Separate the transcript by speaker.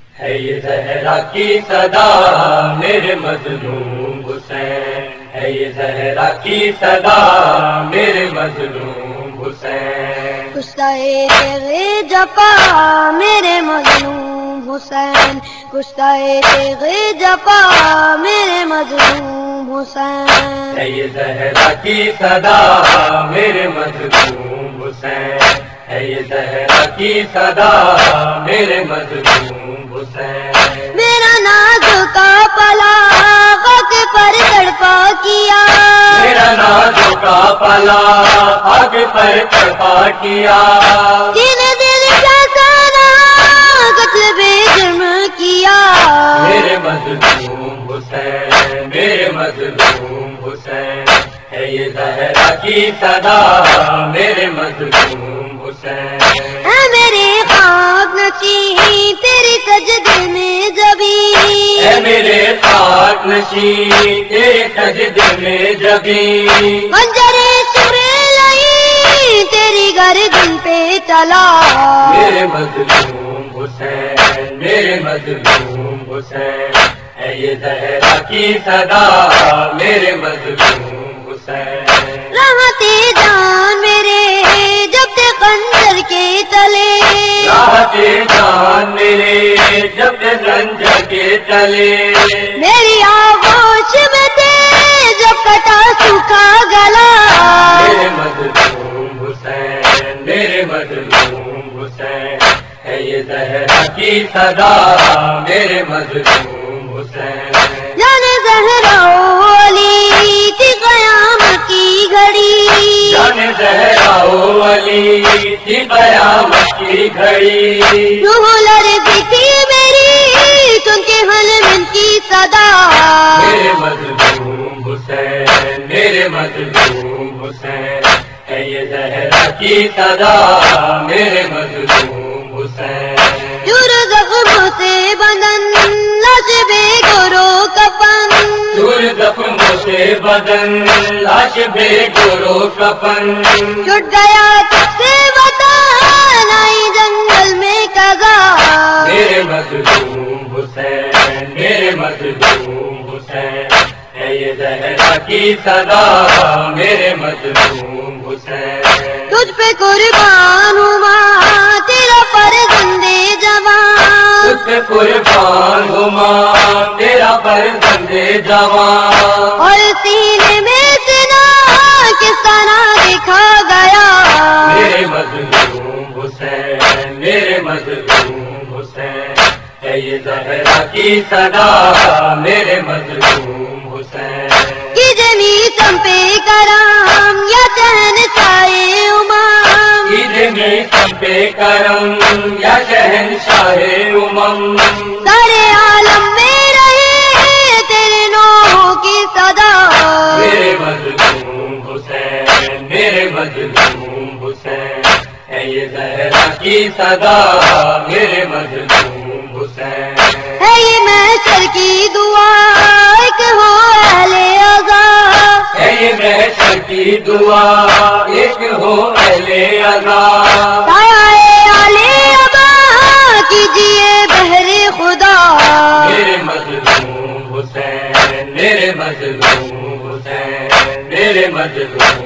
Speaker 1: ہے یہ زہرا کی صدا میرے مظلوم حسین، ہے یہ زہرا کی صدا میرے مظلوم حسین،
Speaker 2: کشتہ تیغ جفا میرے مظلوم حسین، کشتہ تیغ جفا میرے مظلوم حسین،
Speaker 1: ہے یہ زہرا کی صدا میرے مظلوم حسین، ہے یہ زہرا کی صدا میرے مظلوم حسین،
Speaker 2: میرا ناز کا پلا خاک پر تڑپا کیا،
Speaker 1: میرا نازوں کا پلا خاک پر تڑپا کیا،
Speaker 2: تین دل پیاسانا قتل بے جرم کیا،
Speaker 1: میرے مظلوم حسین، میرے مظلوم حسین، ہے یہ زہرا کی صدا میرے مظلوم حسین،
Speaker 2: اے میرے خاک نشین تیری سجدے میں جبی،
Speaker 1: اے میرے خاک نشین تیرے سجدے میں جبی،
Speaker 2: منجرے سورے لئی تیری گردن پہ چلا،
Speaker 1: میرے مظلوم حسین، میرے مظلوم حسین، ہے یہ زہرا کی صدا میرے مظلوم حسین،
Speaker 2: رحمت جان میرے جب تھے خنجر کے تلے،
Speaker 1: راحت جان میرے جب زنجر کے تلے،
Speaker 2: میری آغوش میں تھے جب کٹا سوکھا گلا،
Speaker 1: میرے مظلوم حسین، میرے مظلوم حسین، ہے یہ زہرا کی صدا میرے مظلوم حسین،
Speaker 2: جانے زہرا علی تھی قیامت کی گھڑی،
Speaker 1: جان زہرا علی کی قیامت کی گھڑی،
Speaker 2: روح لرزی تھی میری سن کے حلم کی صدا،
Speaker 1: میرے مظلوم حسین، میرے مظلوم حسین، ہے یہ زہرا کی صدا میرے مظلوم حسین،
Speaker 2: چور زخموں سے بدن لاش بے گرو کفن،
Speaker 1: دور زخموں سے بدن لاش بے گرو کفن،
Speaker 2: چھٹ گیا تجھ سے وطن آئی جنگل میں کزا،
Speaker 1: میرے مظلوم حسین، میرے مظلوم حسین، ہے یہ زہرا کی صدا میرے مظلوم حسین،
Speaker 2: تجھ پہ قربان ہوں ماں تیرا فرزند جوان،
Speaker 1: تجھ پہ قربان ہوں ماں تیرا فرزند جوان،
Speaker 2: اور سینے میں سنا کس طرح دکھا گیا،
Speaker 1: میرے مظلوم حسین، میرے مظلوم حسین، ہے یہ زہرا کی صدا میرے مظلوم حسین،
Speaker 2: جمی تم پہ کرم یا شہنشاہ امام،
Speaker 1: عید میں سب پہ کرم یا شہنشاہ امم،
Speaker 2: سارے عالم میں رہے تیرے نوحوں کی صدا،
Speaker 1: میرے مظلوم حسین، میرے مظلوم حسین، ہے یہ زہرا کی صدا میرے مظلوم حسین،
Speaker 2: ہے یہ محشر کی دعا ایک ہو اہل عزا،
Speaker 1: ہے یہ محشر کی دعا ایک ہو اہل عزا،
Speaker 2: سایہ آل ابا کیجیے بہر خدا،
Speaker 1: میرے مظلوم حسین، میرے مظلوم حسین، میرے مظلوم